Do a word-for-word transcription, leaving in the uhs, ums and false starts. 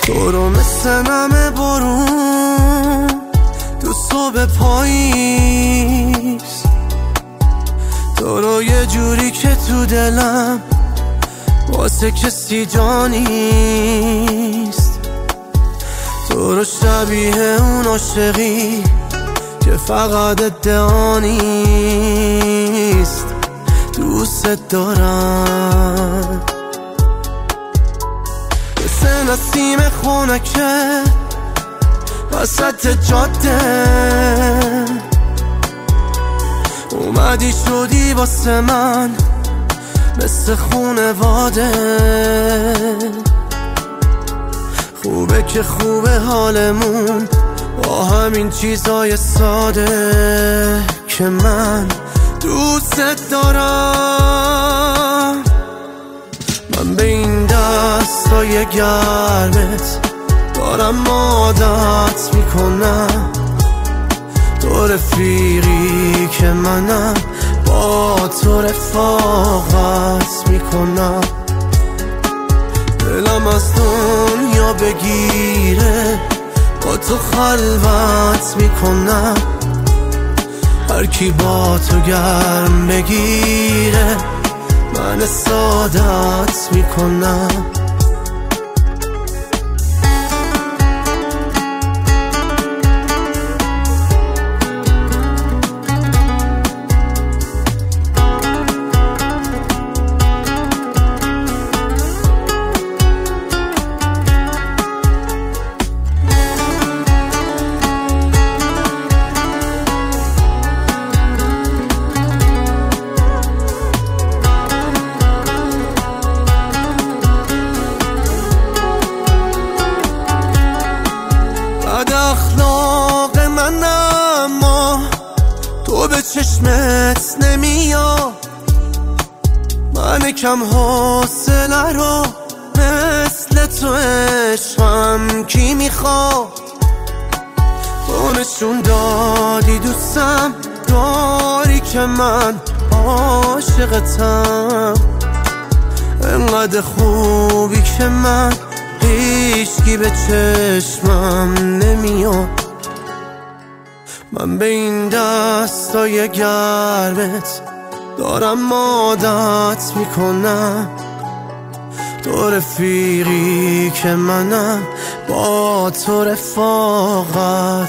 تو رو مثل نم بارون تو صبح پاییز، تو رو یه جوری که تو دلم واسه کسی جا نیست. تو رو شبیه اون عاشقی که فقط ادعا نیست، دوست دارم. مثل نسیم خونکه وسط جاده اومدی شدی واسه من مثل خونواده. خوبه که خوبه حالمون با همین چیزای ساده که من دوست دارم. من به این دستای گرمت دارم عادت میکنم، تو رفیقی که منم با تو رفاقت میکنم. دلم از دنیا بگیره با تو خلوت میکنم، هر کی با تو گرم بگیره من سعادت میکنم. اخلاق من اما تو به چشمت نمیاد، من کم حوصله رو مثل تو عشقم کی میخواد. تو نشون دادی دوستم داری که من عاشقتم، انقدر خوبی که من هیچکی به چشمم نمیاد. من به این دستای گرمت دارم عادت میکنم، تو رفیقی که منم با تو رفاقت